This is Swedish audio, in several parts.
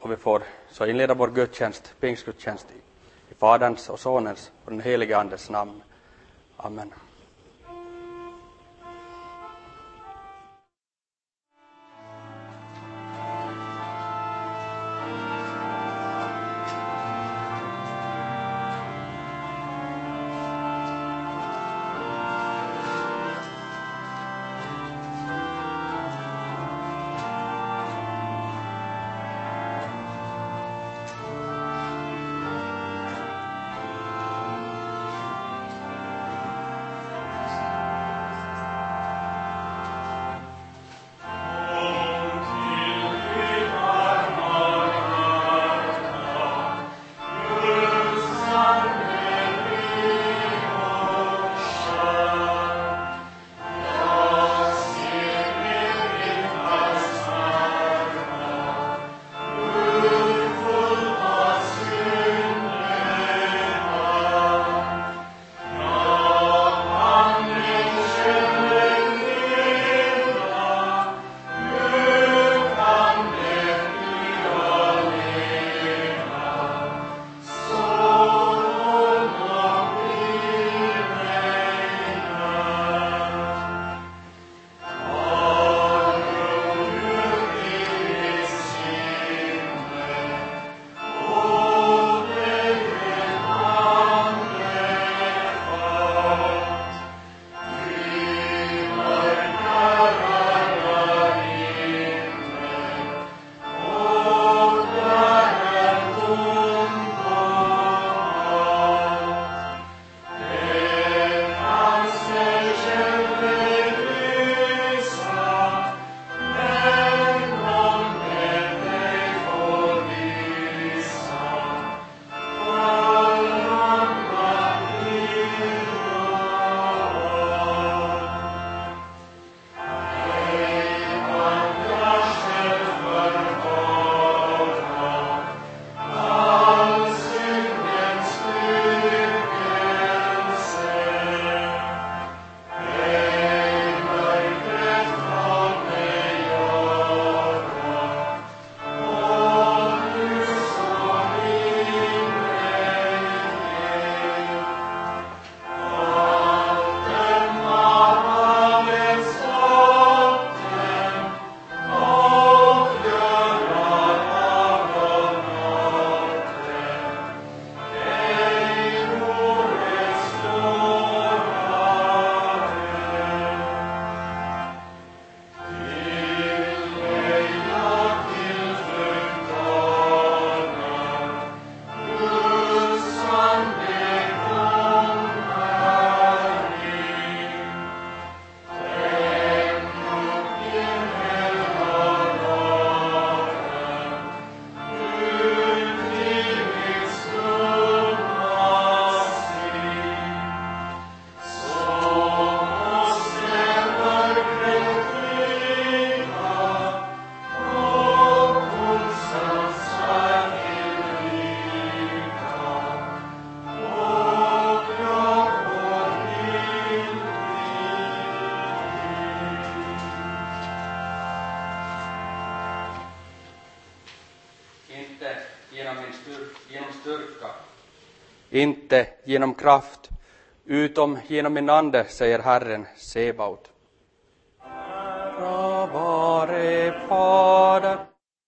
Och vi får så inleda vår gudstjänst, pingstgudstjänst i Faderns och Sonens och den helige Andes namn. Amen. Inte genom kraft, utom genom min ande, säger Herren Sebaot. Ära vare Fader.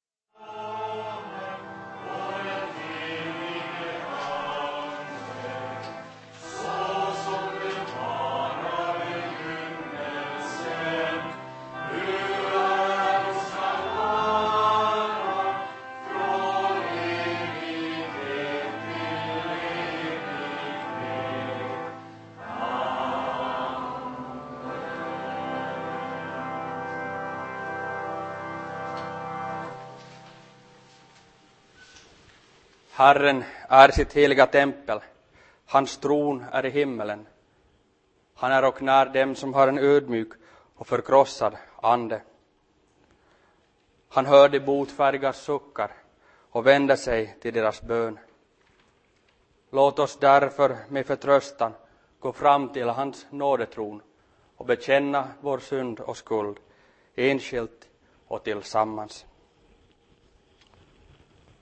Herren är sitt heliga tempel, hans tron är i himmelen. Han är och när dem som har en ödmjuk och förkrossad ande. Han hör de botfärdigas suckar och vänder sig till deras bön. Låt oss därför med förtröstan gå fram till hans nådetron och bekänna vår synd och skuld, enskilt och tillsammans.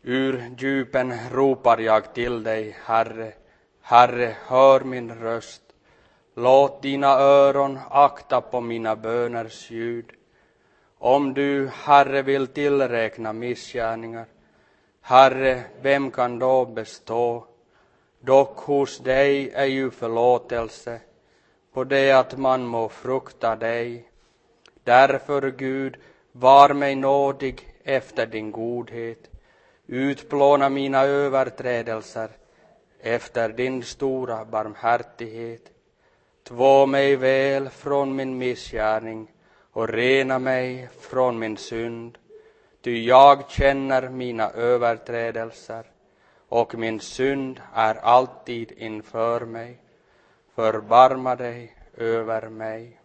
Ur djupen ropar jag till dig, Herre. Herre, hör min röst. Låt dina öron akta på mina böners ljud. Om du, Herre, vill tillräkna missgärningar, Herre, vem kan då bestå? Dock hos dig är ju förlåtelse, på det att man må frukta dig. Därför, Gud, var mig nådig efter din godhet. Utplåna mina överträdelser efter din stora barmhärtighet. Två mig väl från min missgärning och rena mig från min synd. Ty jag känner mina överträdelser och min synd är alltid inför mig. Förbarma dig över mig.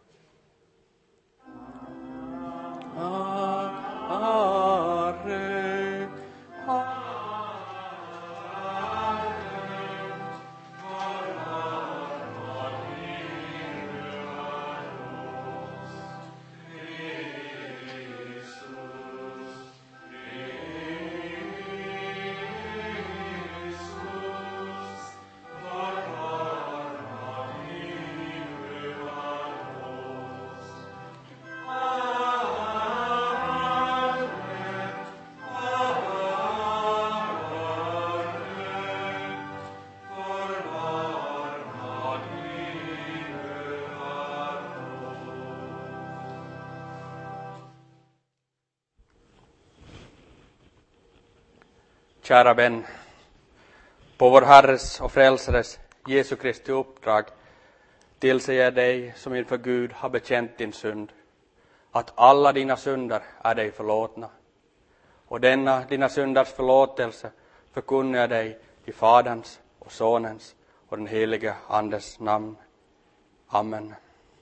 Kära vän, på vår Herres och Frälsares Jesu Kristi uppdrag tillsäger jag dig som inför Gud har bekänt din synd, att alla dina synder är dig förlåtna. Och denna dina synders förlåtelse förkunnar jag dig i Faderns och Sonens och den helige Andes namn. Amen.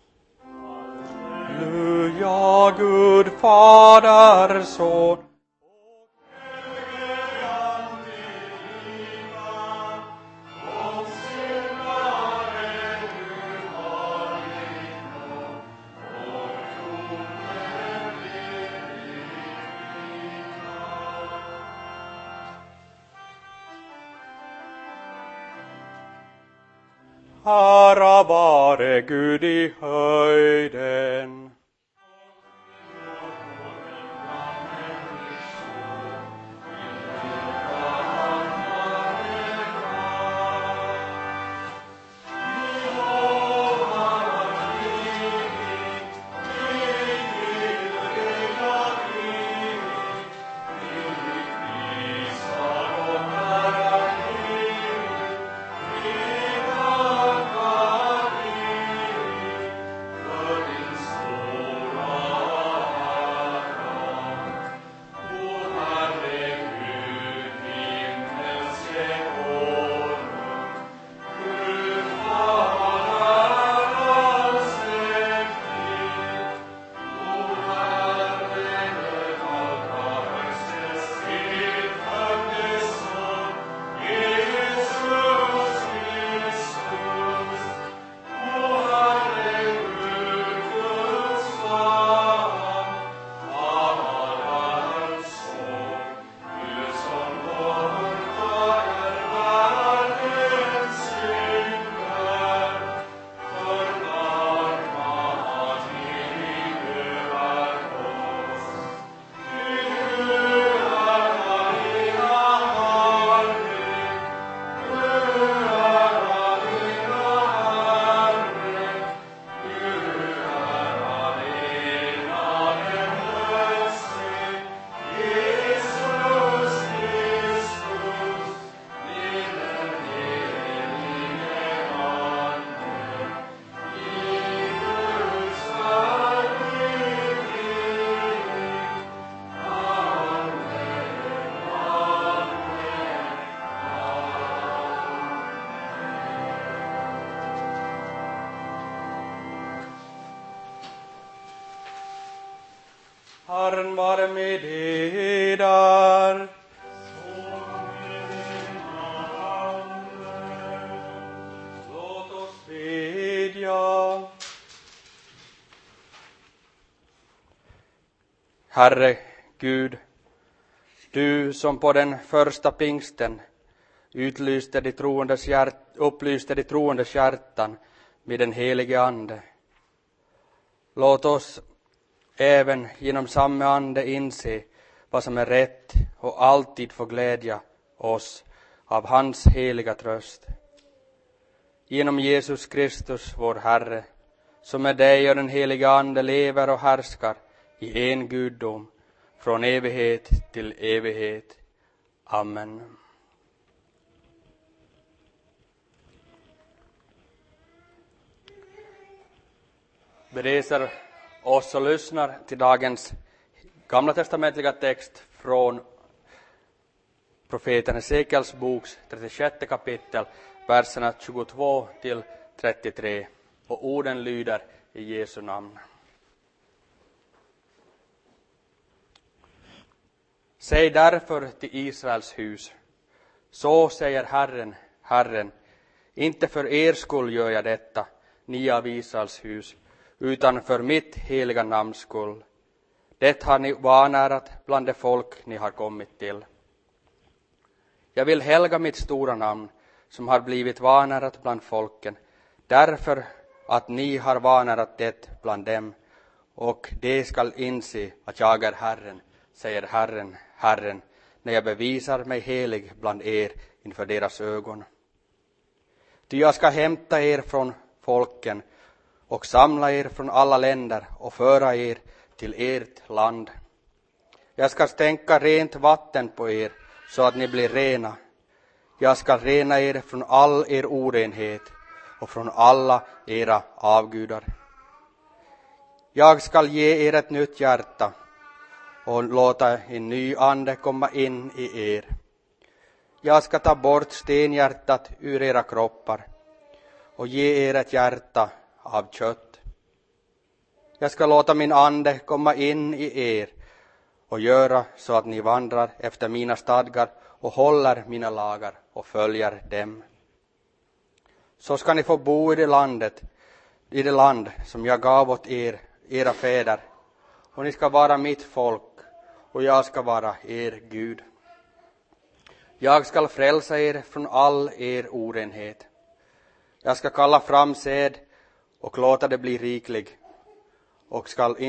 Halleluja, Gud, Fader, Son. Ära vare Gud i höjden. Herren vare med eder. Låt oss bedja. Herre Gud, Du som på den första pingsten upplyste de troendes hjärtan med den helige ande. Låt oss även genom samma ande inse vad som är rätt och alltid få glädja oss av hans heliga tröst. Genom Jesus Kristus, vår Herre, som med dig och den heliga ande lever och härskar i en guddom, från evighet till evighet. Amen. Vi reser oss och lyssnar till dagens gamla testamentliga text från profeten Hesekiels boks 36 kapitel, verserna 22 till 33. Och orden lyder i Jesu namn. Säg därför till Israels hus, så säger Herren, Herren, inte för er skull gör jag detta, ni av Israels hus, utan för mitt heliga namns skull. Det har ni vanärat bland det folk ni har kommit till. Jag vill helga mitt stora namn, som har blivit vanärat bland folken, därför att ni har vanärat det bland dem, och de skall inse att jag är Herren, säger Herren, Herren, när jag bevisar mig helig bland er inför deras ögon. Ty jag ska hämta er från folken och samla er från alla länder och föra er till ert land. Jag ska stänka rent vatten på er så att ni blir rena. Jag ska rena er från all er orenhet och från alla era avgudar. Jag ska ge er ett nytt hjärta och låta en ny ande komma in i er. Jag ska ta bort stenhjärtat ur era kroppar och ge er ett hjärta av kött. Jag ska låta min ande komma in i er och göra så att ni vandrar efter mina stadgar och håller mina lagar och följer dem. Så ska ni få bo i det land som jag gav åt er, era fäder, och ni ska vara mitt folk och jag ska vara er Gud. Jag ska frälsa er från all er orenhet. Jag ska kalla fram säd och låta det bli riklig, och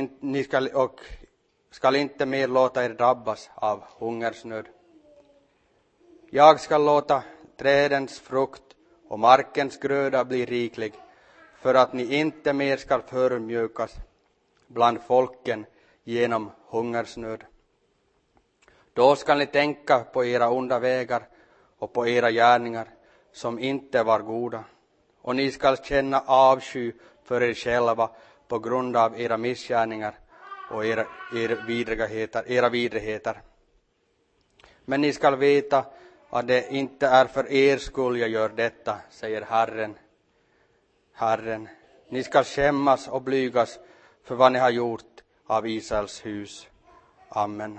skall inte mer låta er drabbas av hungersnöd. Jag ska låta trädens frukt och markens gröda bli riklig, för att ni inte mer ska förödmjukas bland folken genom hungersnöd. Då ska ni tänka på era onda vägar och på era gärningar som inte var goda, och ni ska känna avsky för er själva på grund av era missgärningar och era vidrigheter. Men ni ska veta att det inte är för er skull jag gör detta, säger Herren, Herren. Ni ska skämmas och blygas för vad ni har gjort av Israels hus. Amen.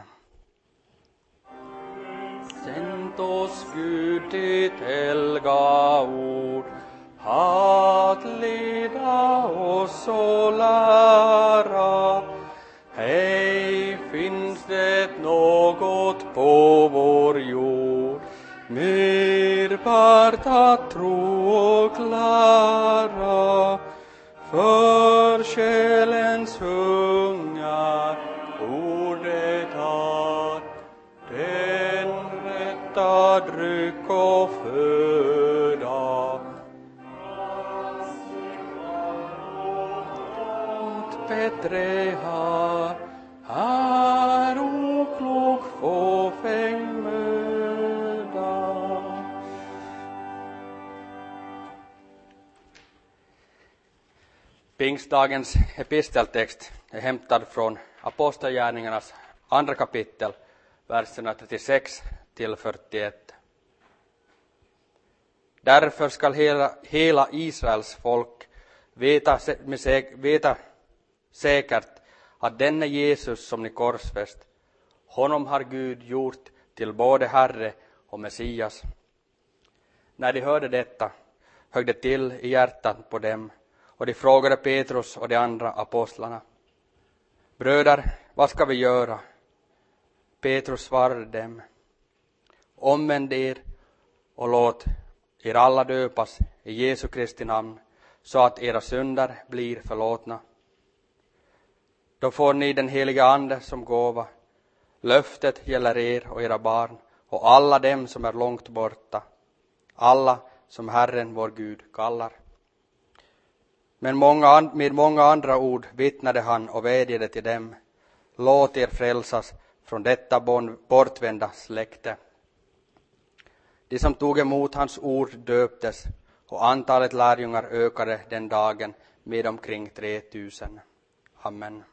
Sänd oss Gud ditt helga ord, att leda oss och lära. Hej, finns det något på vår jord mer värt att tro och lära? För själens hunger ordet har, den rätta dryck och föda. Bättre har, är oklok fåfäng möda. Pingstdagens episteltext är hämtad från Apostlagärningarnas andra kapitel, verserna 36 till 41. Därför skall hela Israels folk veta säkert att denne Jesus som ni korsfäst, honom har Gud gjort till både Herre och Messias. När de hörde detta högg det till i hjärtat på dem, och de frågade Petrus och de andra apostlarna: Bröder, vad ska vi göra? Petrus svarade dem: omvänd er och låt er alla döpas i Jesu Kristi namn, så att era synder blir förlåtna. Då får ni den heliga ande som gåva. Löftet gäller er och era barn och alla dem som är långt borta, alla som Herren vår Gud kallar. Men med många andra ord vittnade han och vädjade till dem: låt er frälsas från detta bortvända släkte. De som tog emot hans ord döptes, och antalet lärjungar ökade den dagen med omkring 3000. Amen.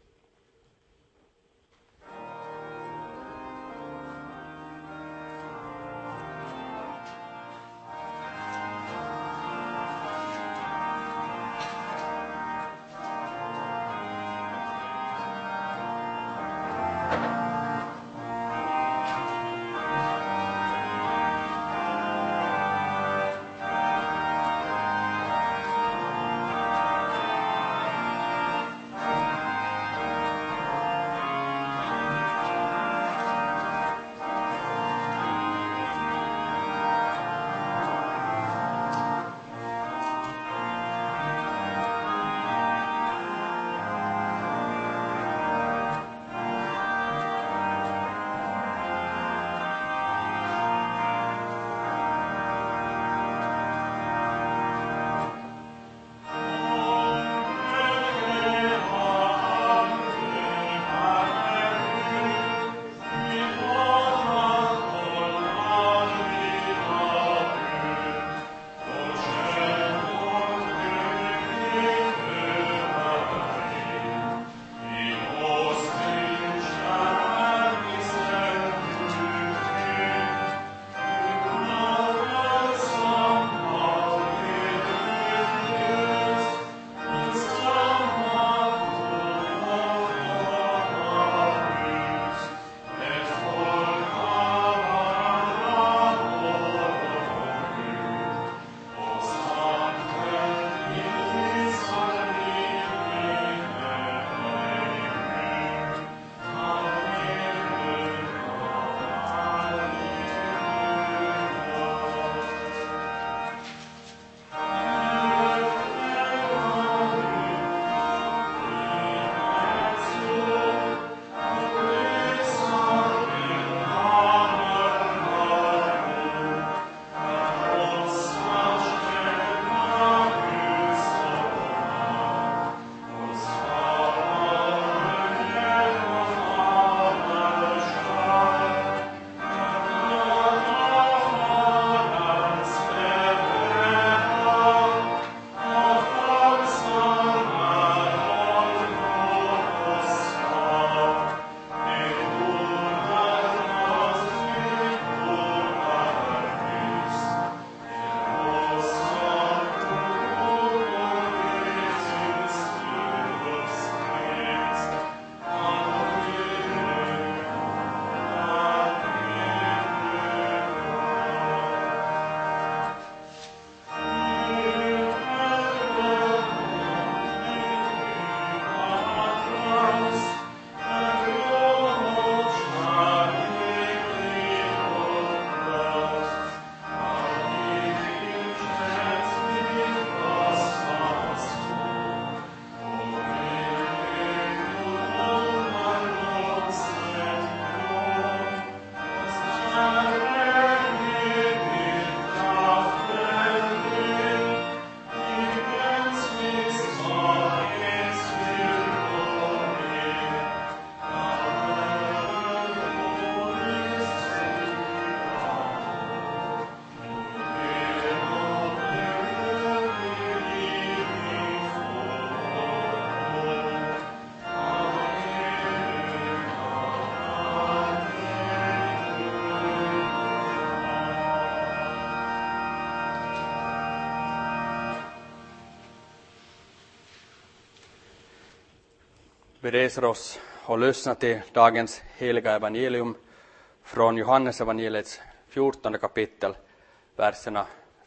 Vi reser oss och lyssnar till dagens heliga evangelium från Johannes evangeliets 14 kapitel, verserna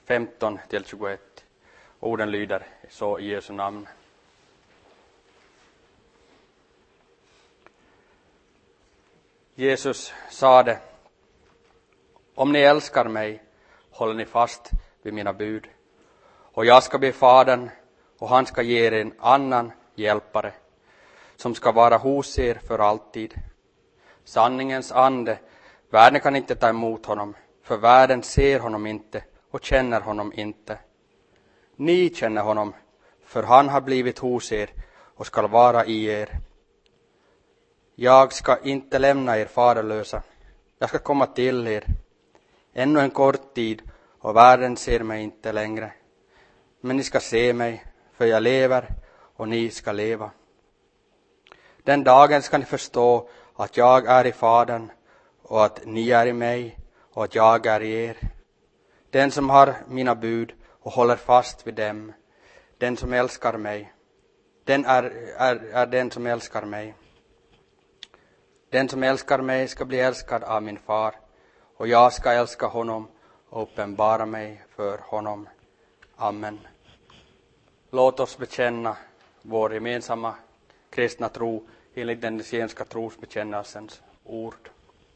15 till 21. Orden lyder så i Jesu namn. Jesus sade, om ni älskar mig håller ni fast vid mina bud. Och jag ska be Fadern och han ska ge er en annan hjälpare som ska vara hos er för alltid. Sanningens ande, världen kan inte ta emot honom, för världen ser honom inte och känner honom inte. Ni känner honom, för han har blivit hos er och ska vara i er. Jag ska inte lämna er faderlösa, jag ska komma till er. Ännu en kort tid och världen ser mig inte längre. Men ni ska se mig, för jag lever och ni ska leva. Den dagen ska ni förstå att jag är i Fadern och att ni är i mig och att jag är i er. Den som har mina bud och håller fast vid dem, den som älskar mig, den är den som älskar mig. Den som älskar mig ska bli älskad av min far, och jag ska älska honom och uppenbara mig för honom. Amen. Låt oss bekänna vår gemensamma kristna tro enligt den nicénska trosbekännelsens ord.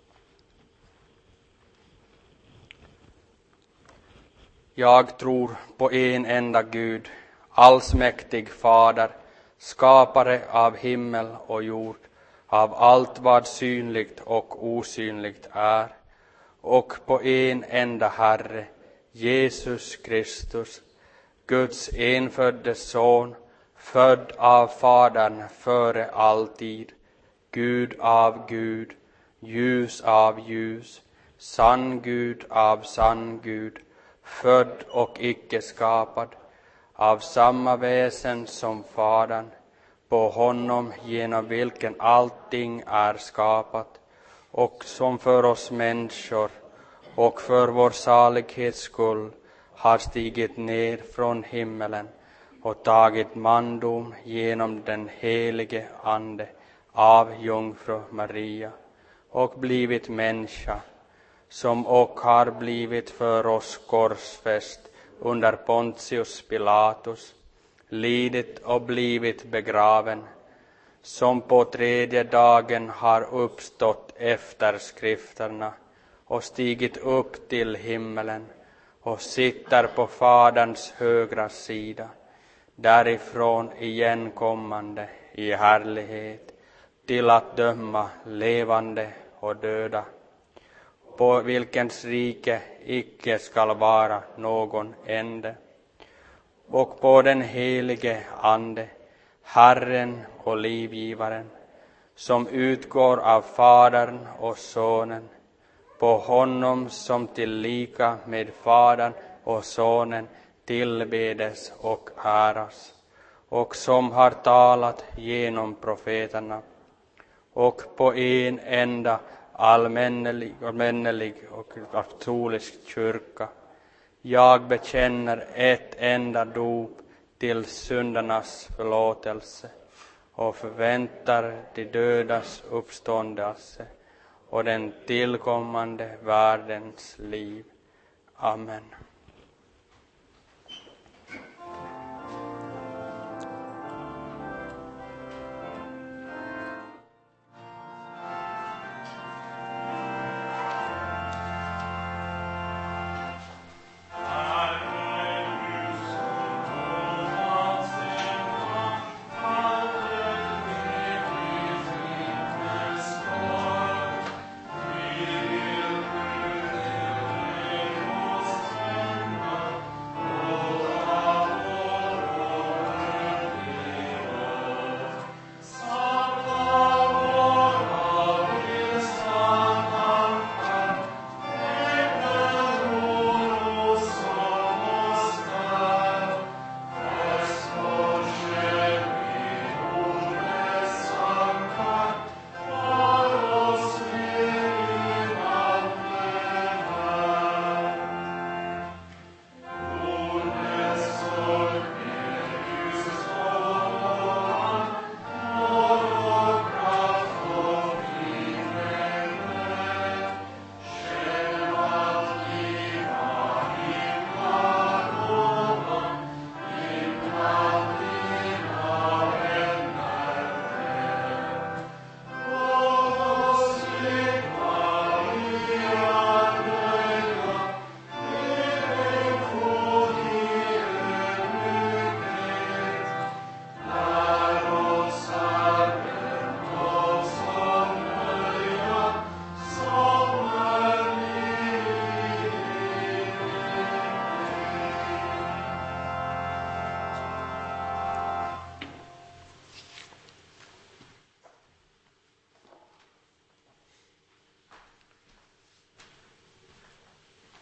Jag tror på en enda Gud, allsmäktig Fader, skapare av himmel och jord, av allt vad synligt och osynligt är, och på en enda Herre, Jesus Kristus, Guds enfödde son, född av Fadern före all tid, Gud av Gud, ljus av ljus, sann Gud av sann Gud, född och icke skapad, av samma väsen som Fadern, på honom genom vilken allting är skapat, och som för oss människor och för vår salighets skull har stigit ner från himmelen och tagit mandom genom den helige Ande av jungfru Maria och blivit människa, som och har blivit för oss korsfäst under Pontius Pilatus, lidit och blivit begraven, som på tredje dagen har uppstått efter skrifterna och stigit upp till himmelen och sitter på Faderns högra sida, därifrån igenkommande i härlighet till att döma levande och döda, på vilkens rike icke skall vara någon ände, och på den helige Ande, Herren och livgivaren, som utgår av Fadern och Sonen, på honom som tillika med Fadern och Sonen tillbedes och äras, och som har talat genom profeterna, och på en enda allmännelig och apostolisk kyrka. Jag bekänner ett enda dop till syndernas förlåtelse och förväntar de dödas uppståndelse och den tillkommande världens liv. Amen.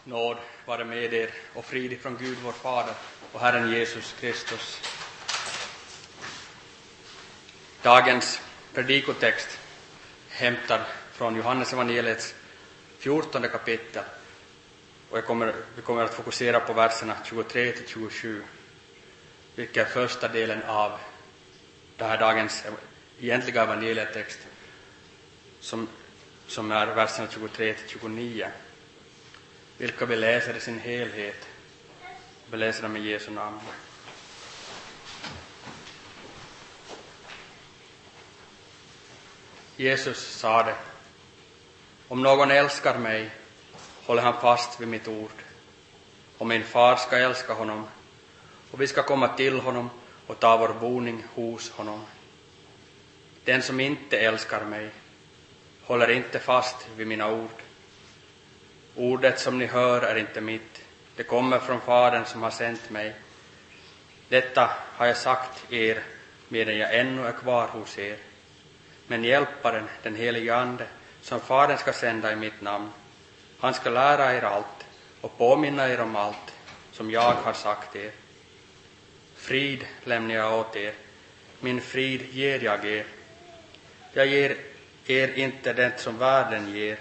Nåd vare med er och frid från Gud vår Fader och Herren Jesus Kristus. Dagens predikotext hämtad från Johannes evangeliets 14 kapitel, och vi kommer att fokusera på verserna 23-27, vilket är första delen av den här dagens egentliga evangelietext, som är verserna 23-29, vilka vi läser i sin helhet. Vi läser dem i Jesu namn. Jesus sade: om någon älskar mig håller han fast vid mitt ord, och min far ska älska honom, och vi ska komma till honom och ta vår boning hos honom. Den som inte älskar mig håller inte fast vid mina ord. Ordet som ni hör är inte mitt, det kommer från Fadern som har sänt mig. Detta har jag sagt er medan jag ännu är kvar hos er. Men hjälparen, den helige Ande, som Fadern ska sända i mitt namn, han ska lära er allt och påminna er om allt som jag har sagt er. Frid lämnar jag åt er, min frid ger jag er. Jag ger er inte det som världen ger.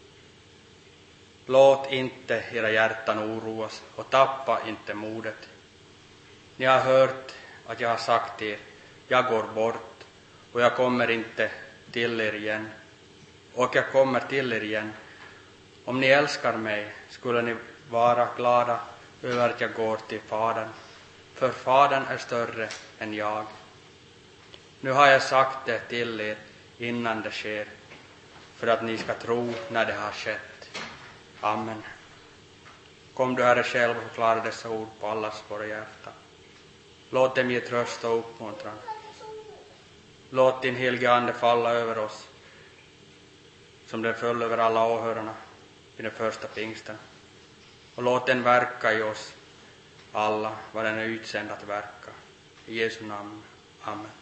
Låt inte era hjärtan oroas och tappa inte modet. Ni har hört att jag har sagt er, jag går bort och jag kommer inte till er igen. Och jag kommer till er igen. Om ni älskar mig skulle ni vara glada över att jag går till Fadern, för Fadern är större än jag. Nu har jag sagt det till er innan det sker, för att ni ska tro när det har skett. Amen. Kom du, Herre, själv och förklara dessa ord på allas våra hjärtan. Låt dem ge tröst och uppmuntran. Låt din helige Ande falla över oss, som den föll över alla åhörarna i den första pingsten. Och låt den verka i oss alla, vad den är utsänd att verka. I Jesu namn. Amen.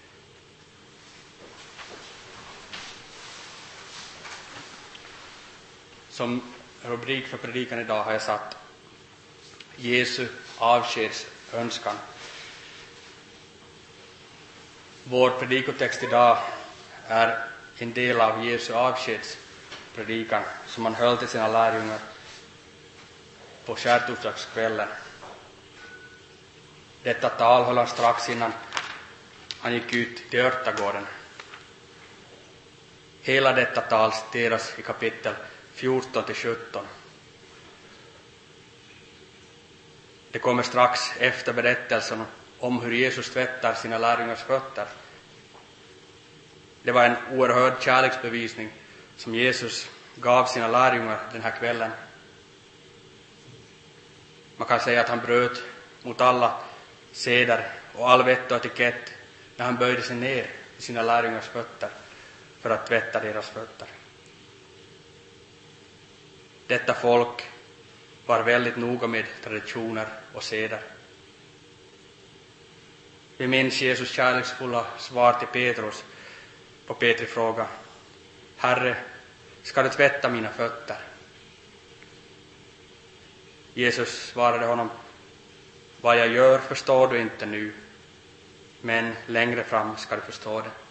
Som rubrik för predikan idag har jag satt Jesu avskedsönskan. Vår predikotext idag är en del av Jesu avskedspredikan som han höll till sina lärjungar på skärtorsdagskvällen. Detta tal höll han strax innan han gick ut till örtagården. Hela detta tal citeras i kapitel 14-17. Det kommer strax efter berättelsen om hur Jesus tvättar sina lärjungars fötter. Det var en oerhörd kärleksbevisning som Jesus gav sina lärjungar den här kvällen. Man kan säga att han bröt mot alla seder och all vett och etikett när han böjde sig ner i sina lärjungars fötter för att tvätta deras fötter. Detta folk var väldigt noga med traditioner och seder. Vi minns Jesus kärleksfulla svar till Petrus på Petri fråga: Herre, ska du tvätta mina fötter? Jesus svarade honom: vad jag gör förstår du inte nu, men längre fram ska du förstå det.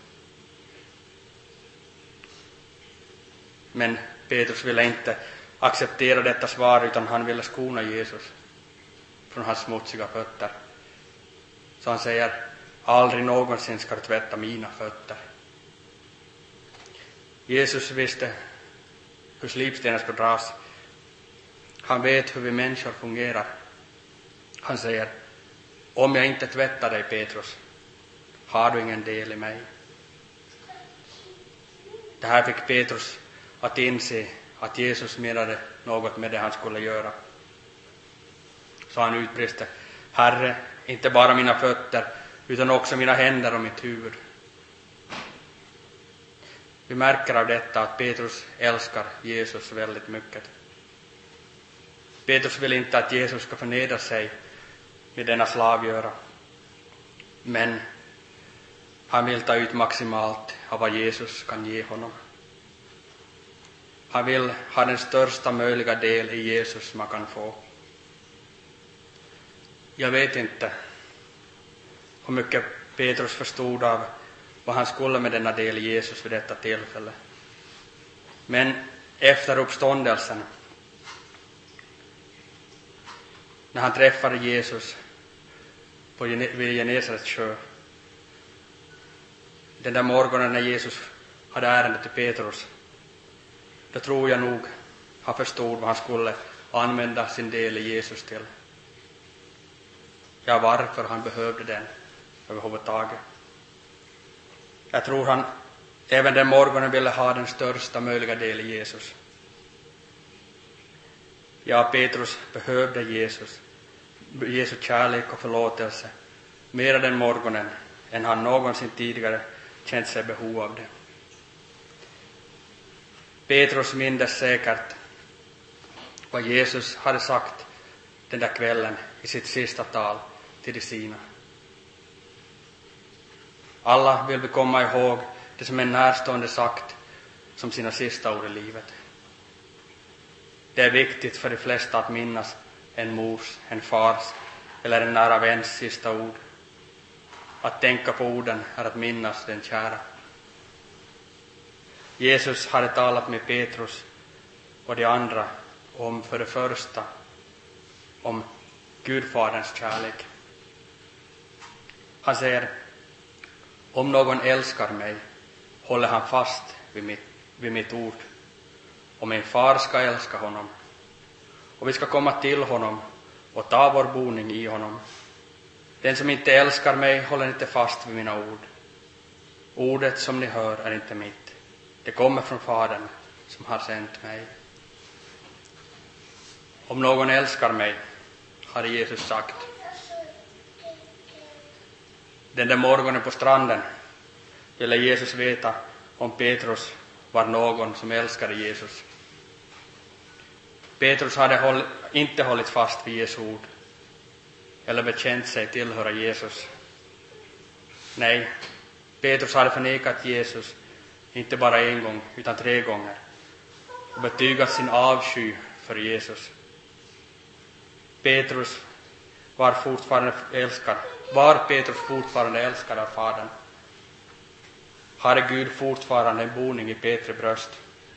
Men Petrus ville inte acceptera detta svar, utan han ville skona Jesus från hans smutsiga fötter. Så han säger: aldrig någonsin ska du tvätta mina fötter. Jesus visste hur slipstenen ska dras. Han vet hur vi människor fungerar. Han säger: om jag inte tvättar dig, Petrus, har du ingen del i mig. Det här fick Petrus att inse att Jesus menade något med det han skulle göra. Så han utbrister: Herre, inte bara mina fötter, utan också mina händer och mitt huvud. Vi märker av detta att Petrus älskar Jesus väldigt mycket. Petrus vill inte att Jesus ska förnedra sig med denna slavgöra, men han vill ta ut maximalt av vad Jesus kan ge honom. Han vill ha den största möjliga del i Jesus man kan få. Jag vet inte hur mycket Petrus förstod av vad han skulle med denna del i Jesus vid detta tillfälle. Men efter uppståndelsen, när han träffade Jesus vid Genesarets sjö, den där morgonen när Jesus hade ärende till Petrus, då tror jag nog han förstod vad han skulle använda sin del i Jesus till. Ja, varför han behövde den överhuvudtaget. Jag tror han även den morgonen ville ha den största möjliga del i Jesus. Ja, Petrus behövde Jesu kärlek och förlåtelse mer den morgonen än han någonsin tidigare känt sig behov av det. Petrus mindes säkert vad Jesus hade sagt den där kvällen i sitt sista tal till de sina. Alla vill vi komma ihåg det som en närstående sagt som sina sista ord i livet. Det är viktigt för de flesta att minnas en mors, en fars eller en nära väns sista ord. Att tänka på orden är att minnas den kära. Jesus hade talat med Petrus och de andra om för det första om Gudfaderns kärlek. Han säger: om någon älskar mig håller han fast vid mitt ord. Och min far ska älska honom. Och vi ska komma till honom och ta vår boning i honom. Den som inte älskar mig håller inte fast vid mina ord. Ordet som ni hör är inte mitt. Det kommer från Fadern som har sänt mig. Om någon älskar mig, hade Jesus sagt. Den där morgonen på stranden ville Jesus veta om Petrus var någon som älskade Jesus. Petrus hade inte hållit fast vid Jesu ord eller bekänt sig tillhöra Jesus. Nej, Petrus hade förnekat Jesus inte bara en gång utan 3 gånger och betygat sin avsky för Jesus. Petrus var Petrus fortfarande älskad av Fadern? Hade Gud fortfarande en boning i Petri bröst?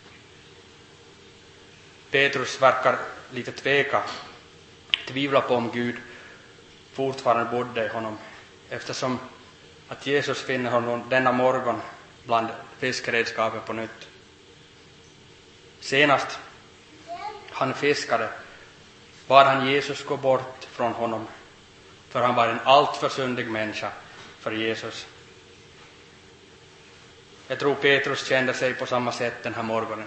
Petrus verkar lite tvivla på om Gud fortfarande bodde i honom, eftersom att Jesus finner honom denna morgon bland fiskeredskapen på nytt. Senast han fiskade bad han Jesus gå bort från honom, för han var en alltför syndig människa för Jesus. Jag tror Petrus kände sig på samma sätt den här morgonen.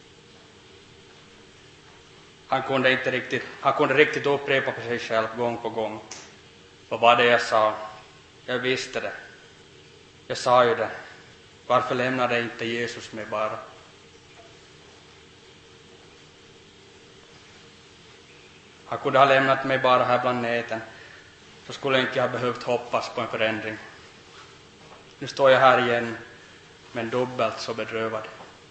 Han kunde riktigt upprepa för sig själv gång på gång. Vad var det jag sa? Jag visste det. Jag sa ju det. Varför lämnade inte Jesus mig bara? Han kunde ha lämnat mig bara här bland näten. Så skulle jag inte ha behövt hoppas på en förändring. Nu står jag här igen, men dubbelt så bedrövad.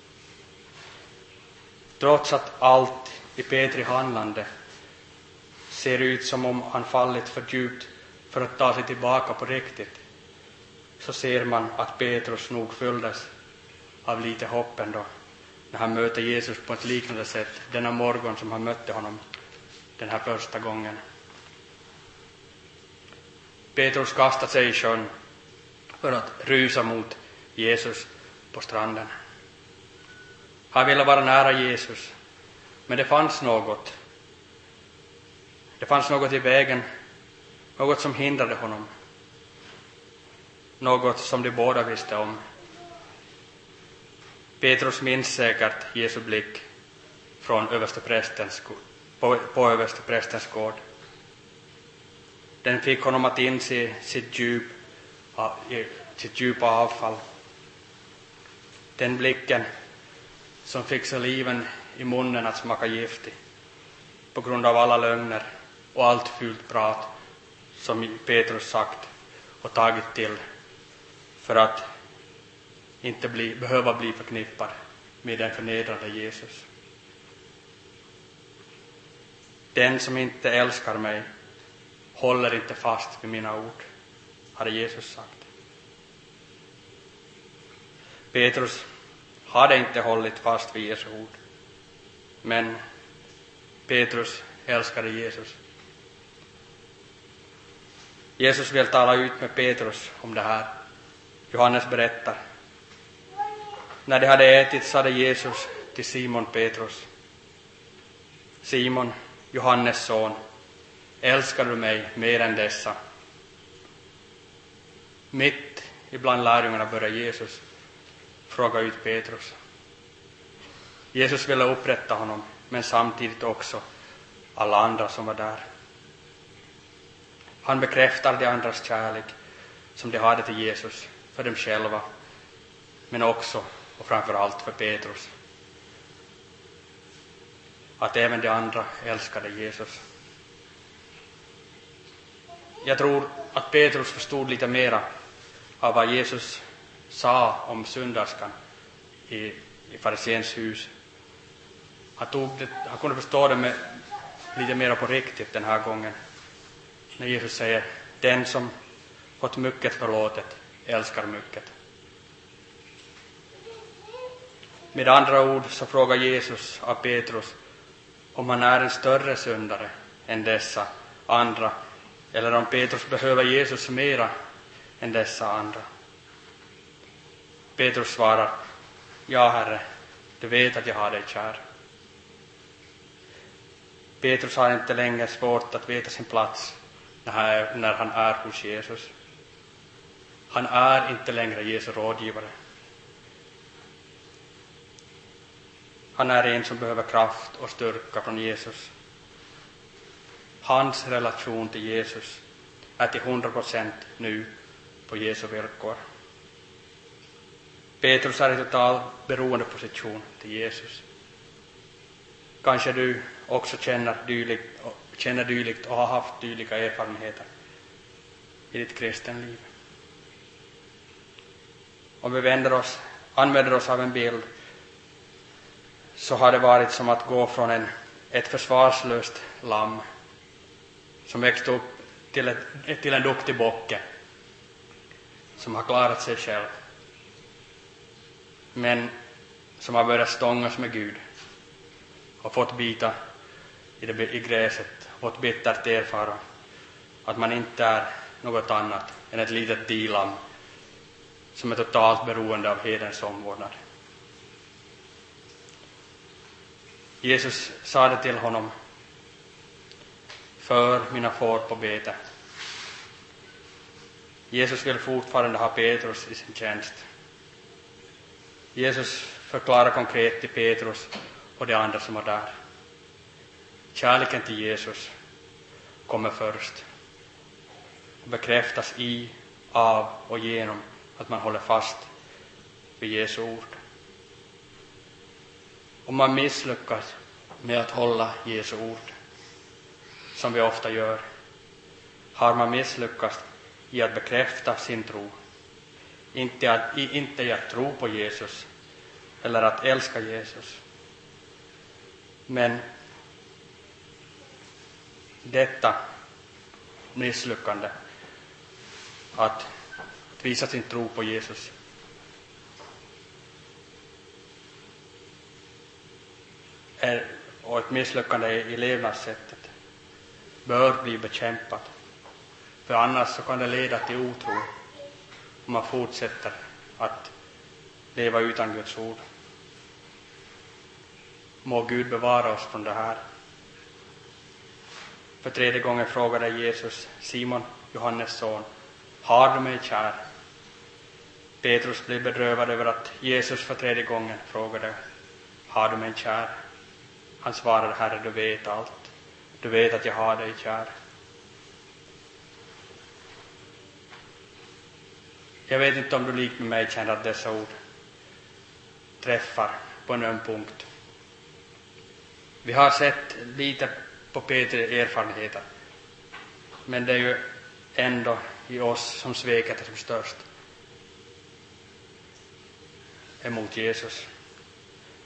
Trots att allt i Petri handlande ser ut som om han fallit för djupt för att ta sig tillbaka på riktigt, så ser man att Petrus nog fylldes av lite hopp ändå när han möter Jesus på ett liknande sätt denna morgon som han mötte honom den här första gången. Petrus kastade sig i sjön för att rusa mot Jesus på stranden. Han ville vara nära Jesus, men det fanns något. Det fanns något i vägen, något som hindrade honom. Något som de båda visste om. Petrus minns säkert Jesu blick från på översteprästens gård. Den fick honom att inse sitt djupa avfall. Den blicken som fick saliven i munnen att smaka giftig på grund av alla lögner och allt fult prat som Petrus sagt och tagit till för att inte behöva bli förknippad med den förnedrande Jesus. Den som inte älskar mig håller inte fast vid mina ord, hade Jesus sagt. Petrus hade inte hållit fast vid Jesu ord, men Petrus älskade Jesus. Jesus vill tala ut med Petrus om det här. Johannes berättar: när de hade ätit sade Jesus till Simon Petrus: Simon, Johannes son, älskar du mig mer än dessa? Mitt ibland lärjungarna började Jesus fråga ut Petrus. Jesus ville upprätta honom, men samtidigt också alla andra som var där. Han bekräftar de andras kärlek som de hade till Jesus, för dem själva, men också och framför allt för Petrus. Att även de andra älskade Jesus. Jag tror att Petrus förstod lite mera av vad Jesus sa om syndarskan i fariséns hus. Han kunde förstå det med lite mera på riktigt den här gången. När Jesus säger: den som fått mycket förlåtet älskar mycket. Med andra ord så frågar Jesus av Petrus om han är en större syndare än dessa andra, eller om Petrus behöver Jesus mera än dessa andra. Petrus svarar: ja, Herre, du vet att jag har dig kär. Petrus har inte längre svårt att veta sin plats när han är hos Jesus. Han är inte längre Jesu rådgivare. Han är en som behöver kraft och styrka från Jesus. Hans relation till Jesus är till 100% nu på Jesu villkor. Petrus är i total beroende position till Jesus. Kanske du också känner dylikt och har haft dylika erfarenheter i ditt kristenliv. Om vi använder oss av en bild, så har det varit som att gå från ett försvarslöst lamm som växte upp till en duktig bocke som har klarat sig själv, men som har börjat stångas med Gud och fått bita i gräset, fått bittert erfara att man inte är något annat än ett litet dilamm som är totalt beroende av herdens omvårdnad. Jesus sa det till honom: för mina får på bete. Jesus vill fortfarande ha Petrus i sin tjänst. Jesus förklarar konkret till Petrus och de andra som var där. Kärleken till Jesus kommer först och bekräftas av och genom att man håller fast vid Jesu ord. Om man misslyckas med att hålla Jesu ord, som vi ofta gör, har man misslyckats i att bekräfta sin tro. Inte i att tro på Jesus eller att älska Jesus. Men detta misslyckande, att visa sin tro på Jesus, och ett misslyckande i levnadssättet bör bli bekämpat. För annars så kan det leda till otro om man fortsätter att leva utan Guds ord. Må Gud bevara oss från det här. För 3:e gången frågade Jesus Simon, Johannes son: har du mig kär? Petrus blev bedrövad över att Jesus för 3:e gången frågade: har du mig kär? Han svarade: Herre, du vet allt. Du vet att jag har dig kär. Jag vet inte om du likt med mig känner att dessa ord träffar på en öm punkt. Vi har sett lite på Petri erfarenheter, men det är ju ändå i oss som sveket är som störst emot Jesus.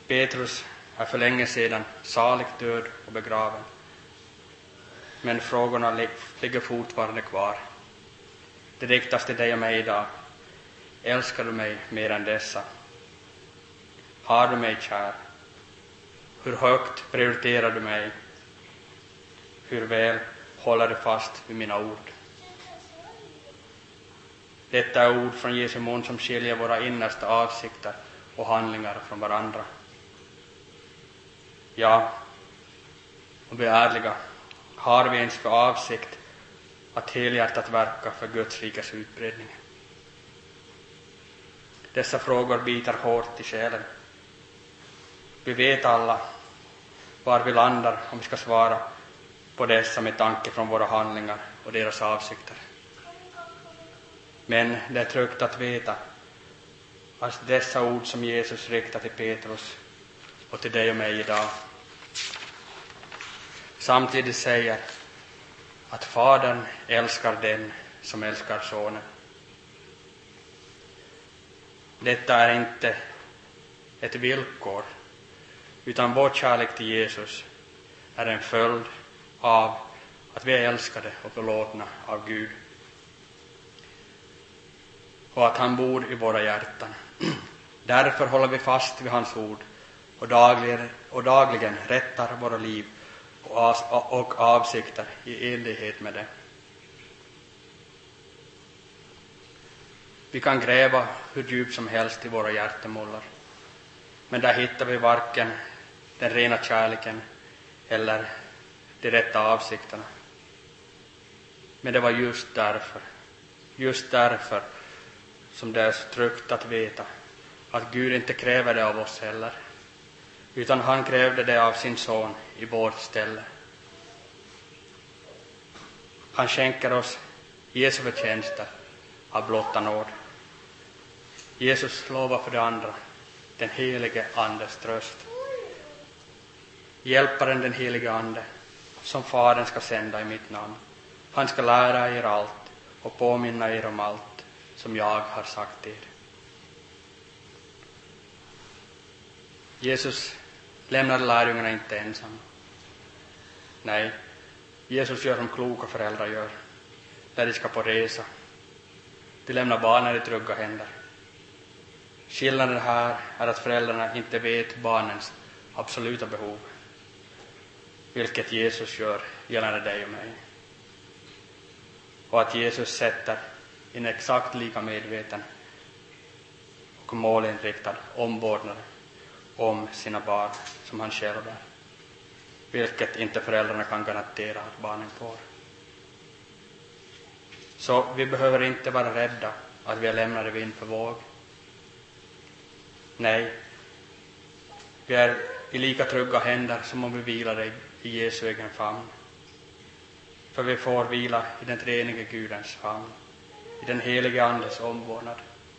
Petrus är för länge sedan saligt död och begraven. Men frågorna ligger fortfarande kvar. Det riktas till dig och mig idag. Älskar du mig mer än dessa? Har du mig kär? Hur högt prioriterar du mig? Hur väl håller du fast vid mina ord? Detta är ord från Jesu mun som skiljer våra innersta avsikter och handlingar från varandra. Ja, om vi är ärliga, har vi ens för avsikt att helhjärtat verka för Guds rikes utbredning? Dessa frågor biter hårt i själen. Vi vet alla var vi landar om vi ska svara på dessa med tanke från våra handlingar och deras avsikter. Men det är tryggt att veta att dessa ord som Jesus riktar till Petrus och till dig och mig idag samtidigt säger att Fadern älskar den som älskar Sonen. Detta är inte ett villkor, utan vår kärlek till Jesus är en följd av att vi är älskade och förlåtna av Gud och att han bor i våra hjärtan. Därför håller vi fast vid hans ord och dagligen rättar våra liv och avsikter i enlighet med det. Vi kan gräva hur djupt som helst i våra hjärtemålar, men där hittar vi varken den rena kärleken eller de rätta avsikterna. Men det var just därför som det är så tryggt att veta att Gud inte kräver det av oss heller, utan han krävde det av sin son i vårt ställe. Han skänker oss Jesu förtjänster av blotta nåd. Jesus lovar för det andra den helige Andes tröst. Hjälparen den helige Ande som Fadern ska sända i mitt namn. Han ska lära er allt och påminna er om allt som jag har sagt er. Jesus lämnade lärjungarna inte ensamma. Nej, Jesus gör som kloka föräldrar gör när de ska på resa. De lämnar barnen i trygga händer. Skillnaden här är att föräldrarna inte vet barnens absoluta behov, vilket Jesus gör gällande dig och mig. Och att Jesus sätter en exakt lika medveten och målinriktad omvårdnad om sina barn som han själv är, vilket inte föräldrarna kan garantera att barnen får. Så vi behöver inte vara rädda att vi är lämnade vind för våg. Nej, vi är i lika trygga händer som om vi vilade i Jesu egen famn. För vi får vila i den treenige Gudens famn, i den helige Andes omvårdnad.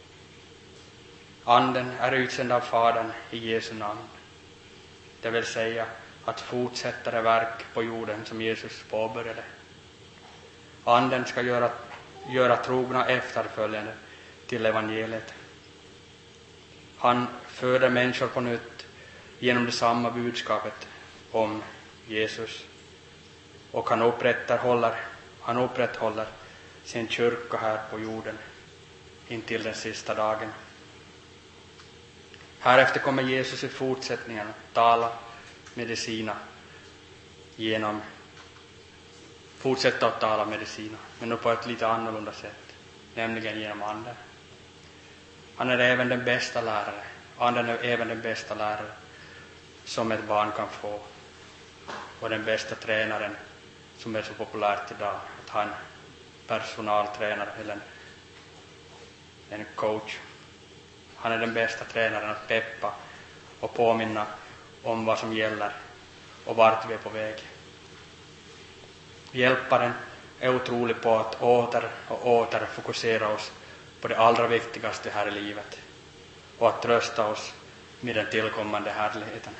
Anden är utsänd av Fadern i Jesu namn. Det vill säga att fortsätta det verk på jorden som Jesus påbörjade. Anden ska göra trogna efterföljande till evangeliet. Han föder människor på nytt genom det samma budskapet om Jesus. Och han upprätthåller sin kyrka här på jorden intill den sista dagen. Härefter kommer Jesus i fortsättningen att tala med sina fortsätta att tala med sina, men nu på ett lite annorlunda sätt, nämligen genom anden. Han är även den bästa lärare. Anden är även den bästa lärare som ett barn kan få, och den bästa tränaren som är så populärt idag, att han personaltränare eller en coach. Han är den bästa tränaren att peppa och påminna om vad som gäller och vart vi är på väg. Hjälparen är otrolig på att åter fokusera oss på det allra viktigaste här i livet och att trösta oss med den tillkommande härligheten.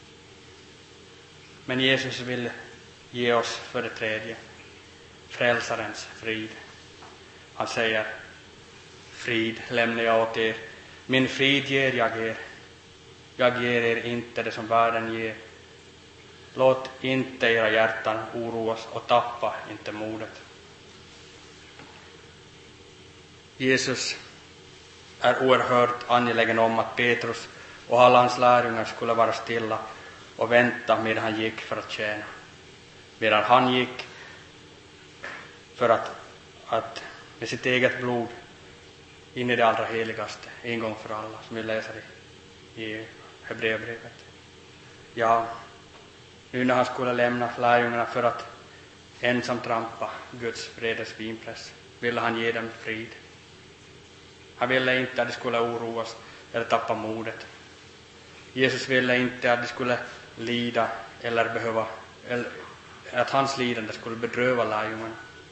Men Jesus vill ge oss för det tredje frälsarens frid. Han säger: frid lämnar jag åt er, min frid ger jag er. Jag ger er inte det som världen ger. Låt inte era hjärtan oroas och tappa inte modet. Jesus är oerhört angelägen om att Petrus och alla hans lärjungar skulle vara stilla och vänta medan han gick för att tjäna. Medan han gick för att med sitt eget blod in i det allra heligaste, en gång för alla, som vi läser i Hebreerbrevet. Ja, nu när han skulle lämna lärjungarna för att ensam trampa Guds vredes vinpress, ville han ge dem frid. Han ville inte att de skulle oroas eller tappa modet. Jesus ville inte att de skulle lida eller att hans lidande skulle bedröva lärjungarna.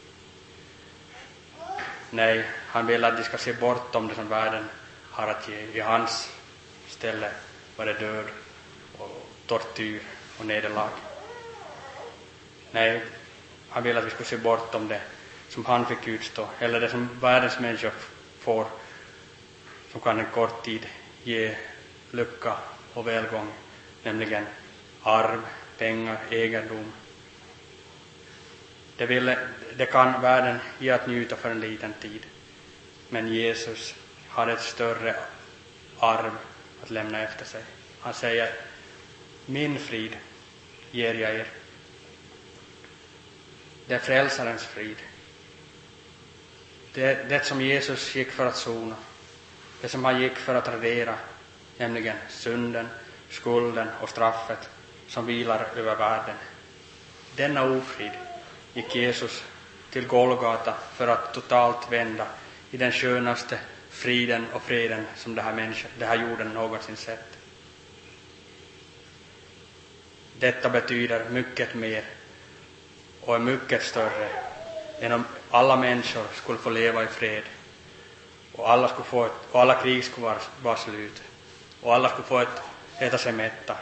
Nej, han vill att de ska se bortom det som världen har att ge. I hans ställe var det död och tortyr och nederlag. Nej, han vill att vi ska se bortom det som han fick utstå, eller det som världens människor får, som kan en kort tid ge lycka och välgång, nämligen arv, pengar, egendom. Det kan världen ge att njuta för en liten tid, men Jesus har ett större arv att lämna efter sig. Han säger: min frid ger jag er. Det är frälsarens frid. Det som Jesus gick för att sona, det som han gick för att radera, nämligen synden, skulden och straffet som vilar över världen. Denna ofrid gick Jesus till Golgata för att totalt vända i den skönaste friden och freden som det här jorden någonsin sett. Detta betyder mycket mer och är mycket större än om alla människor skulle få leva i fred och alla krig skulle vara slut och alla skulle få äta sig mätta.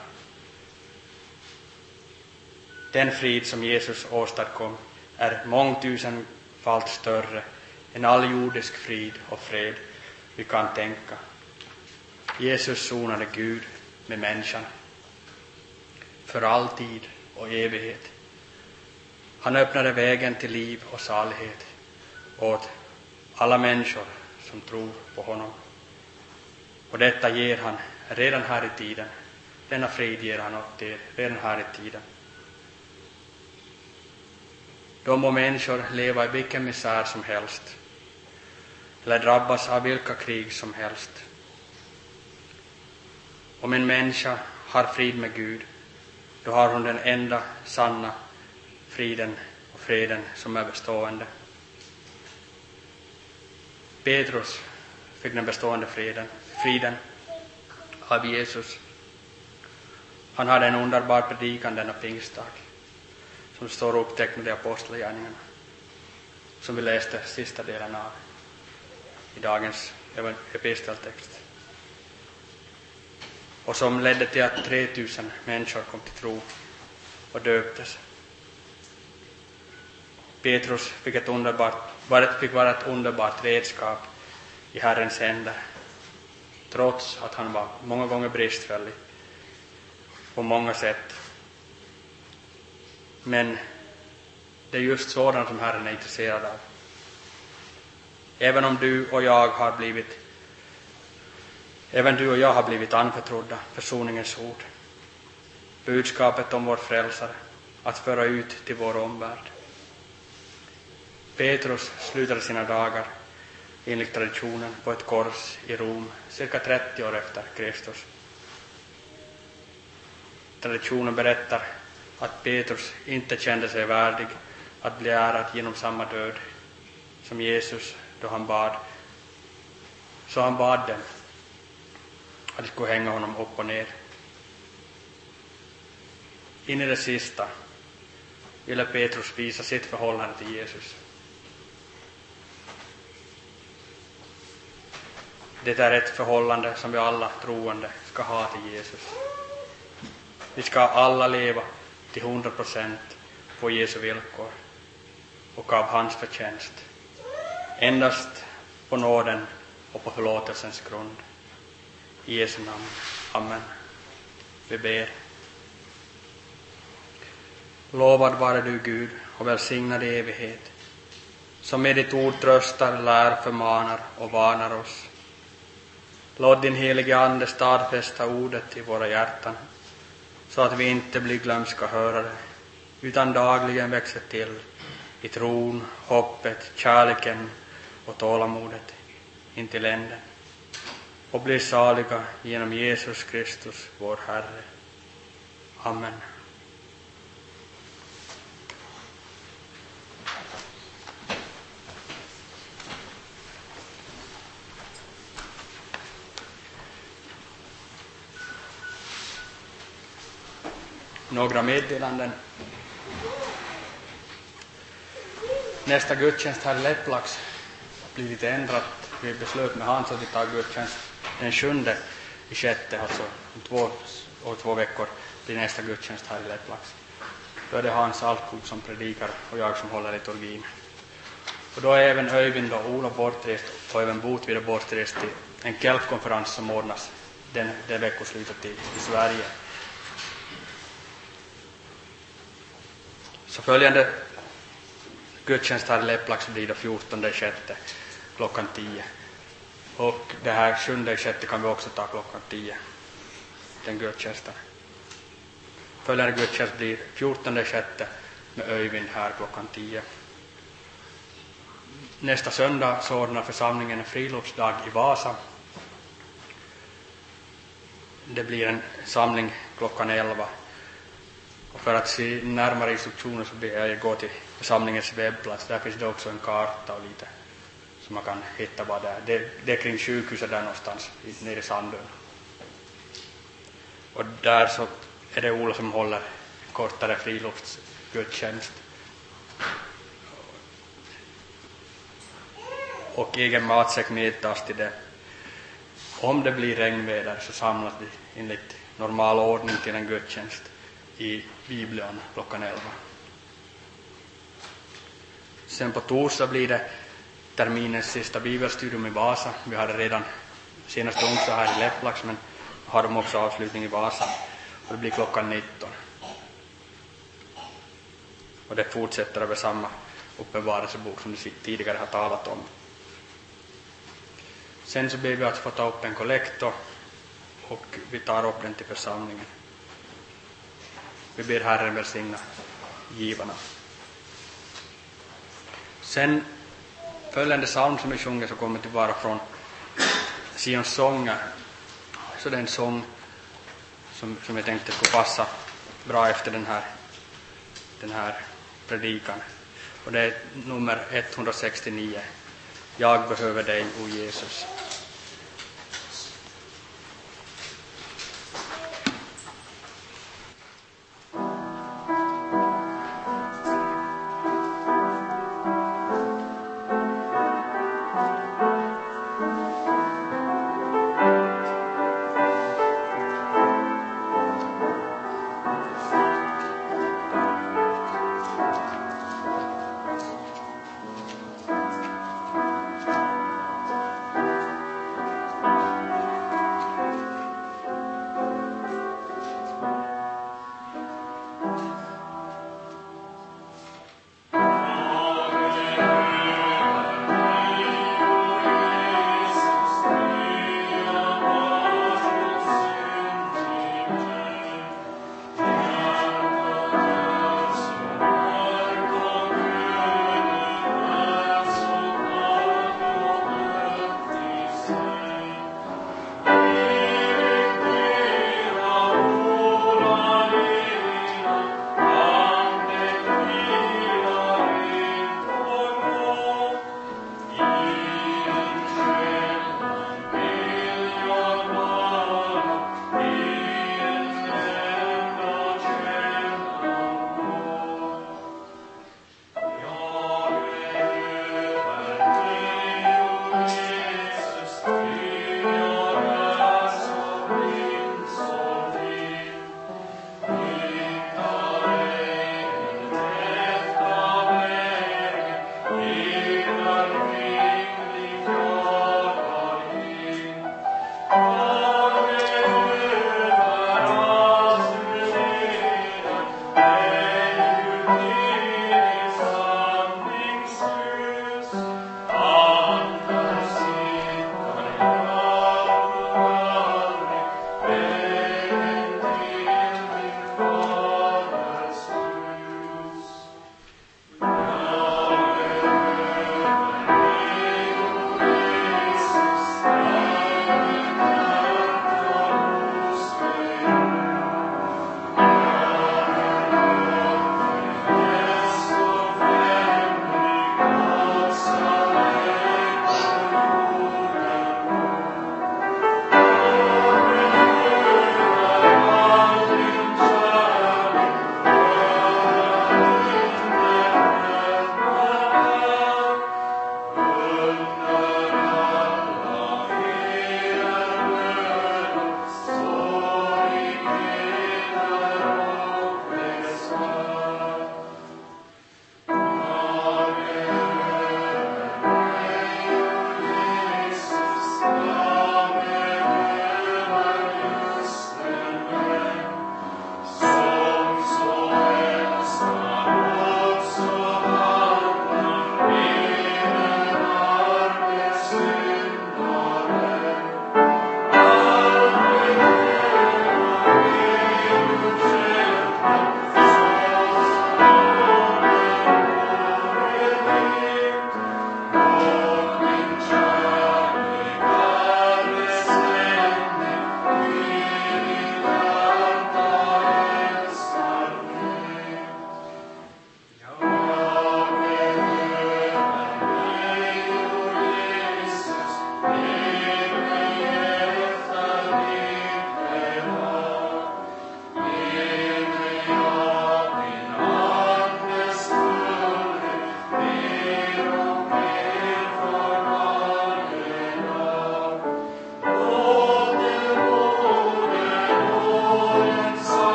Den frid som Jesus åstadkom är mångtusenfalt större än all jordisk frid och fred vi kan tänka. Jesus sonade Gud med människan för all tid och evighet. Han öppnade vägen till liv och salighet åt alla människor som tror på honom. Och detta ger han redan här i tiden. Denna frid ger han åt er redan här i tiden. Då må människor leva i vilken misär som helst eller drabbas av vilka krig som helst. Om en människa har frid med Gud, då har hon den enda sanna friden och freden som är bestående. Petrus fick den bestående friden av Jesus. Han hade en underbar predikan denna pingstdag som står upptecknad i apostlagärningarna, som vi läste sista delen av i dagens episteltext, och som ledde till att 3000 människor kom till tro och döptes. Petrus fick vara ett underbart redskap i Herrens händer, trots att han var många gånger bristfällig på många sätt. Men det är just sådant som Herren är intresserad av. Även du och jag har blivit anförtrodda försoningens ord, budskapet om vår frälsare, att föra ut till vår omvärld. Petrus slutade sina dagar enligt traditionen på ett kors i Rom cirka 30 år efter Kristus. Traditionen berättar att Petrus inte kände sig värdig att bli ärad genom samma död som Jesus då han bad. Så han bad dem att de skulle hänga honom upp och ner. In i det sista ville Petrus visa sitt förhållande till Jesus. Det är ett förhållande som vi alla troende ska ha till Jesus. Vi ska alla leva till 100% på Jesu villkor och av hans förtjänst. Endast på nåden och på förlåtelsens grund. I Jesu namn. Amen. Vi ber. Lovad vare du, Gud, och välsignad i evighet, som med ditt ord tröstar, lär, förmanar och varnar oss. Låt din helige Ande stadfästa ordet i våra hjärtan, så att vi inte blir glömska hörare, utan dagligen växer till i tron, hoppet, kärleken och tålamodet intill änden, och blir saliga genom Jesus Kristus, vår Herre. Amen. Några meddelanden. Nästa gudstjänst här i Lepplax blir lite ändrat. Vi beslöt med Hans att vi tar gudstjänst den 7/6, alltså om två veckor blir nästa gudstjänst här i Lepplax. Då är det Hans Alkog som predikar och jag som håller liturgin. Och då är även Öyvind och Ola bortrest och även Botvid och bortrest till en KELP-konferens som ordnas det veckoslutet i Sverige. Så gudstjänst här i Lepplax blir det 14/6 klockan 10. Och det här 7/6 kan vi också ta klockan 10. Den gudstjänsten. Följande gudstjänst blir 14/6 med Öyvind här klockan 10. Nästa söndag så ordnar församlingen en friluftsdag i Vasa. Det blir en samling klockan 11. Och för att se närmare instruktioner så ber jag gå till församlingens webbplats. Där finns det också en karta och lite så man kan hitta vad det är. Det är kring sjukhuset där någonstans nere i Sandön. Och där så är det Ola som håller kortare friluftsgudstjänst. Och egen matsäck medtas till det. Om det blir regnväder så samlas vi enligt normal ordning till en gudstjänst i Bibeln klockan 11. Sen på torsdag blir det terminens sista bibelstudium i Vasa. Vi hade redan senaste onsdag här i Lepplax, men har de också avslutning i Vasa. Och det blir klockan 19. Och det fortsätter över samma uppenbarelsebok som vi tidigare har talat om. Sen så ber vi att få ta upp en kollekt och vi tar upp den till församlingen. Vi ber Herren välsigna givarna. Sen följande psalm som vi sjunger så kommer till vara från Sions sånger. Så det är en sång som jag tänkte skulle passa bra efter den här predikan. Och det är nummer 169. Jag behöver dig, o Jesus.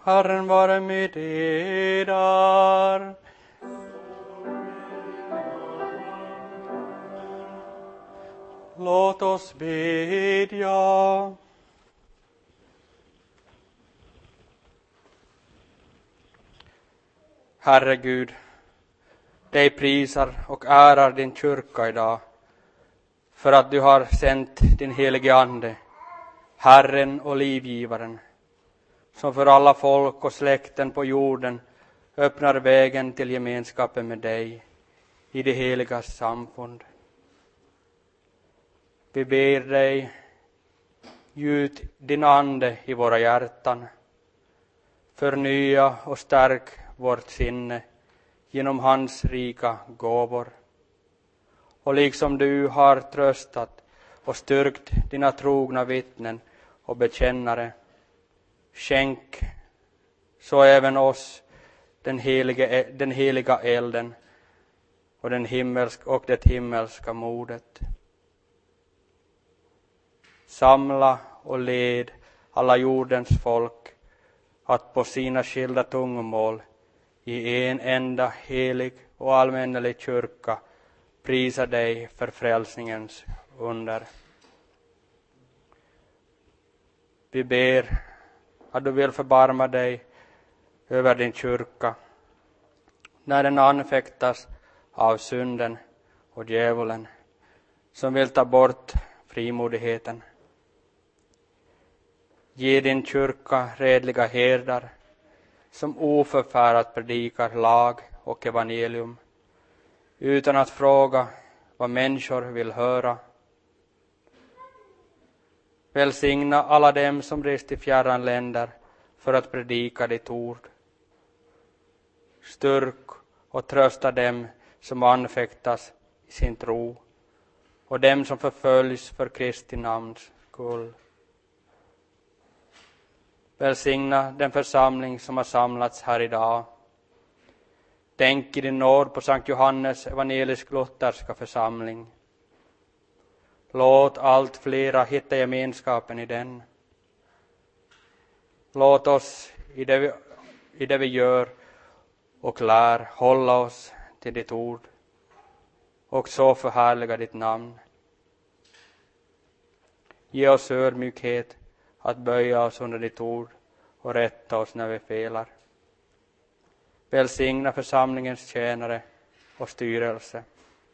Herren vare med eder. Låt oss bedja. Herre Gud, dig prisar och ärar din kyrka idag för att du har sänt din helige ande, Herren och livgivaren, som för alla folk och släkten på jorden öppnar vägen till gemenskapen med dig i det heligas samfund. Vi ber dig, gjut din ande i våra hjärtan, förnya och stärk vårt sinne genom hans rika gåvor. Och liksom du har tröstat och styrkt dina trogna vittnen och bekännare, skänk så även oss den heliga elden och det himmelska modet. Samla och led alla jordens folk att på sina skilda tungomål i en enda helig och allmännelig kyrka prisa dig för frälsningens under. Vi ber att du vill förbarma dig över din kyrka när den anfäktas av synden och djävulen som vill ta bort frimodigheten. Ge din kyrka redliga herdar som oförfärat predikar lag och evangelium utan att fråga vad människor vill höra. Välsigna alla dem som rest till fjärran länder för att predika ditt ord. Styrk och trösta dem som anfäktas i sin tro och dem som förföljs för Kristi namns skull. Välsigna den församling som har samlats här idag. Tänk i din nåd på Sankt Johannes evangelisk-lutherska församling. Låt allt flera hitta gemenskapen i den. Låt oss i det vi gör och lär hålla oss till ditt ord och så förhärliga ditt namn. Ge oss ödmjukhet att böja oss under ditt ord och rätta oss när vi felar. Välsigna församlingens tjänare och styrelse.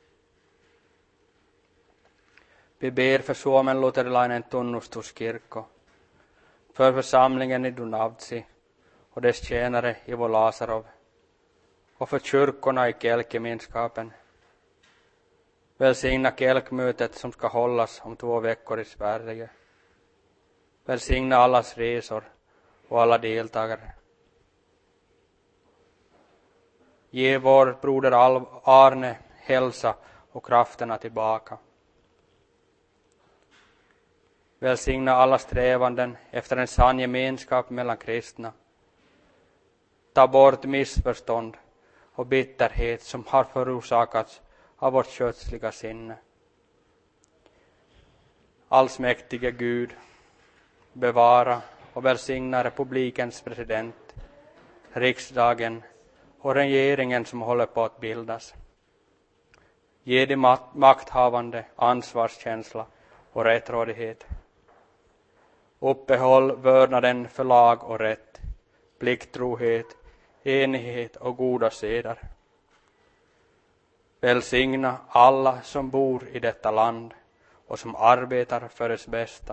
Vi ber för Suomen luterilainen tunnustuskirkko, för församlingen i Dunavtsi och dess tjänare Ivo Lazarov och för kyrkorna i Kelkgemenskapen. Välsigna Kelkmötet som ska hållas om 2 veckor i Sverige. Välsigna allas resor och alla deltagare. Ge vår broder Arne hälsa och krafterna tillbaka. Välsigna alla strävanden efter en sann gemenskap mellan kristna. Ta bort missförstånd och bitterhet som har förorsakats av vårt kötsliga sinne. Allsmäktige Gud, bevara och välsigna republikens president, riksdagen och regeringen som håller på att bildas. Ge de makthavande ansvarskänsla och rättrådighet. Uppehåll vördnaden för lag och rätt, plikttrohet, enighet och goda seder. Välsigna alla som bor i detta land och som arbetar för dess bästa.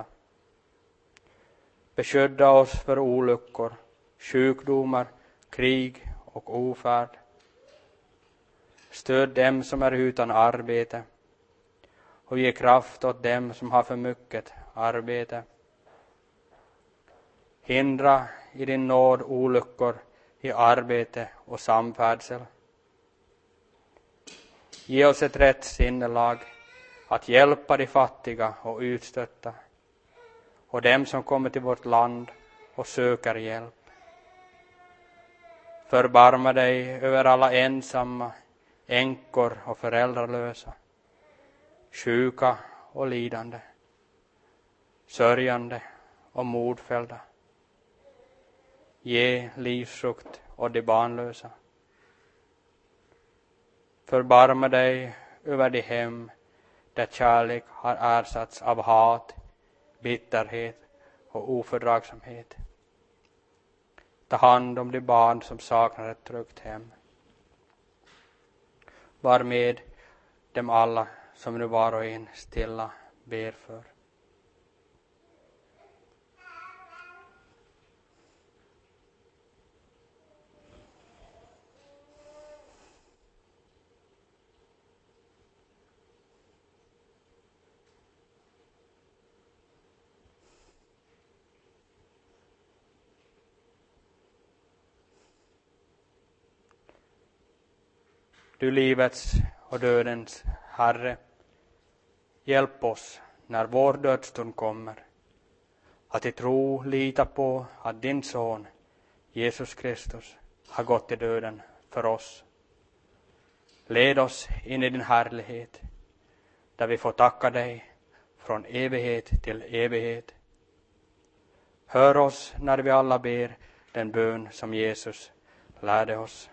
Beskydda oss för olyckor, sjukdomar, krig och ofärd. Stöd dem som är utan arbete och ge kraft åt dem som har för mycket arbete. Hindra i din nåd olyckor i arbete och samfärdsel. Ge oss ett rätt sinnelag att hjälpa de fattiga och utstötta och dem som kommer till vårt land och söker hjälp. Förbarma dig över alla ensamma, änkor och föräldralösa, sjuka och lidande, sörjande och modfällda. Ge livsfrukt åt de barnlösa. Förbarma dig över de hem där kärlek har ersatts av hat, bitterhet och ofördragsamhet. Ta hand om de barn som saknar ett tryggt hem. Var med dem alla som nu var och en stilla ber för. Du livets och dödens Herre, hjälp oss när vår dödsstund kommer, att i tro lita på att din son Jesus Kristus har gått i döden för oss. Led oss in i din härlighet, där vi får tacka dig från evighet till evighet. Hör oss när vi alla ber den bön som Jesus lärde oss.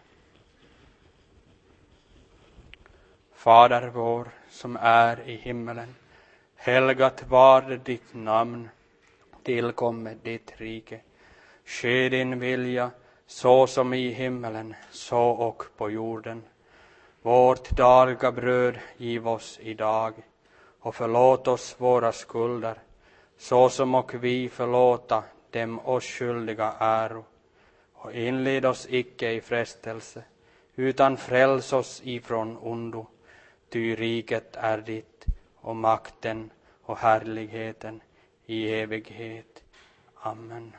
Fader vår som är i himmelen, helgat var ditt namn, tillkomme ditt rike. Ske din vilja, så som i himmelen, så och på jorden. Vårt dagliga bröd giv oss idag, och förlåt oss våra skulder, så som och vi förlåta dem oss skyldiga äro. Och inled oss icke i frestelse, utan fräls oss ifrån ondo. Ty riket är ditt, och makten och härligheten i evighet. Amen.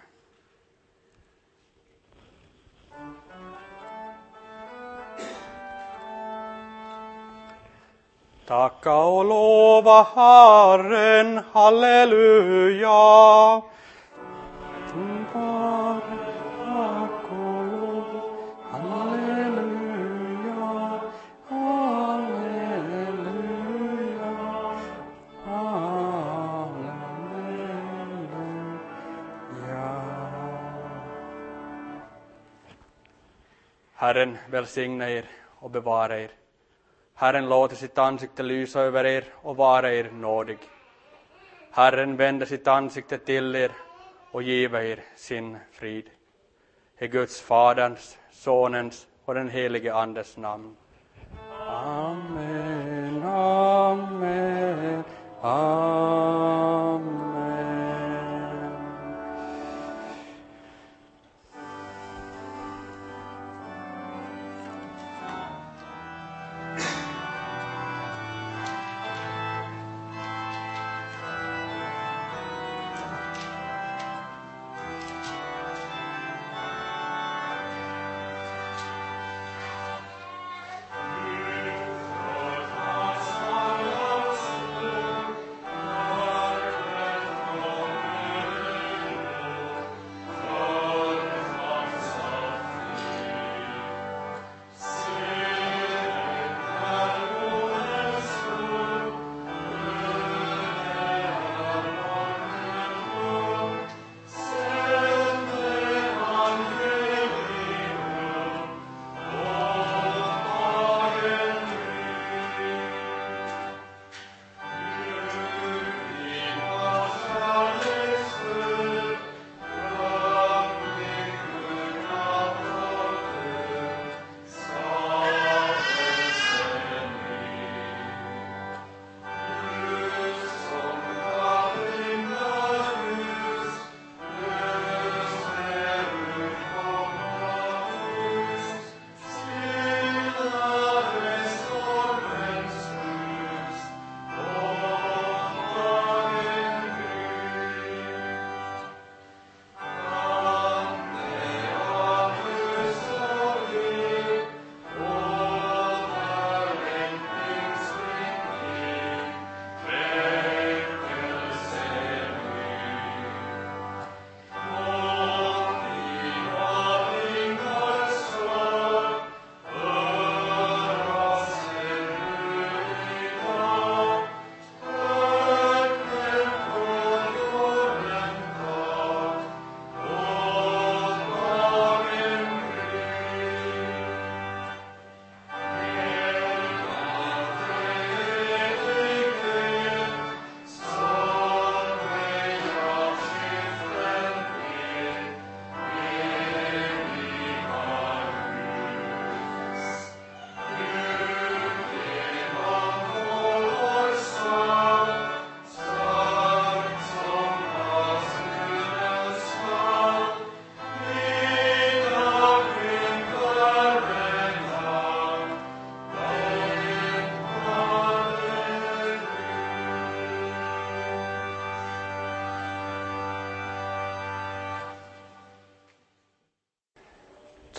Tacka och lova Herren, halleluja. Tack och lov, halleluja, halleluja, halleluja. Herren välsigna er och bevara er. Herren låter sitt ansikte lysa över er och vara er nådig. Herren vänder sitt ansikte till er och giva er sin frid. I Guds Faderns, Sonens och den helige Andes namn. Amen, amen, amen.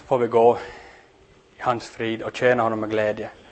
får vi gå i hans frid och tjäna honom med glädje.